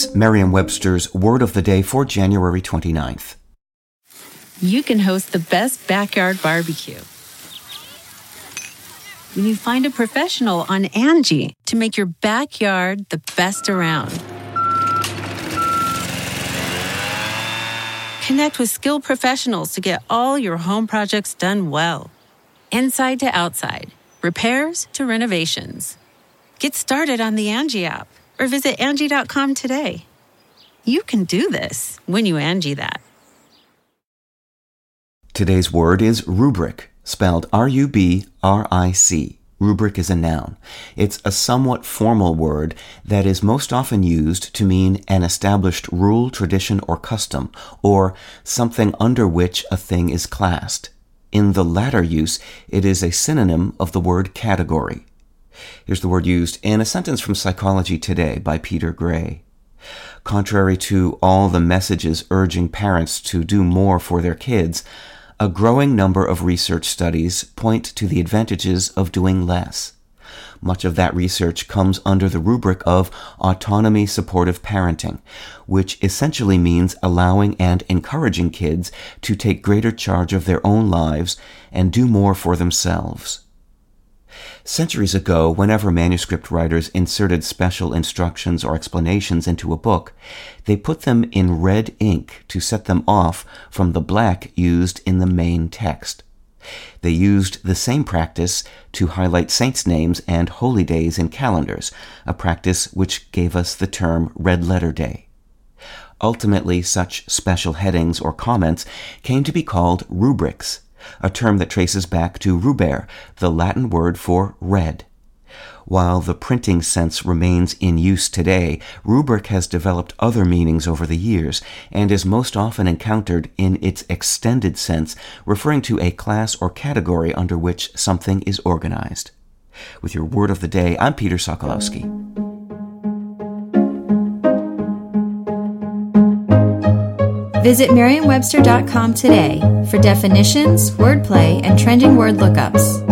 It's Merriam-Webster's Word of the Day for January 29th. You can host the best backyard barbecue when you find a professional on Angie to make your backyard the best around. Connect with skilled professionals to get all your home projects done well. Inside to outside, repairs to renovations. Get started on the Angie app or visit Angie.com today. You can do this when you Angie that. Today's word is rubric, spelled R-U-B-R-I-C. Rubric is a noun. It's a somewhat formal word that is most often used to mean an established rule, tradition, or custom, or something under which a thing is classed. In the latter use, it is a synonym of the word category. Here's the word used in a sentence from Psychology Today by Peter Gray. Contrary to all the messages urging parents to do more for their kids, a growing number of research studies point to the advantages of doing less. Much of that research comes under the rubric of autonomy supportive parenting, which essentially means allowing and encouraging kids to take greater charge of their own lives and do more for themselves. Centuries ago, whenever manuscript writers inserted special instructions or explanations into a book, they put them in red ink to set them off from the black used in the main text. They used the same practice to highlight saints' names and holy days in calendars, a practice which gave us the term Red Letter Day. Ultimately, such special headings or comments came to be called rubrics, a term that traces back to ruber, the Latin word for red. While the printing sense remains in use today, rubric has developed other meanings over the years and is most often encountered in its extended sense, referring to a class or category under which something is organized. With your Word of the Day, I'm Peter Sokolowski. Visit Merriam-Webster.com today for definitions, wordplay, and trending word lookups.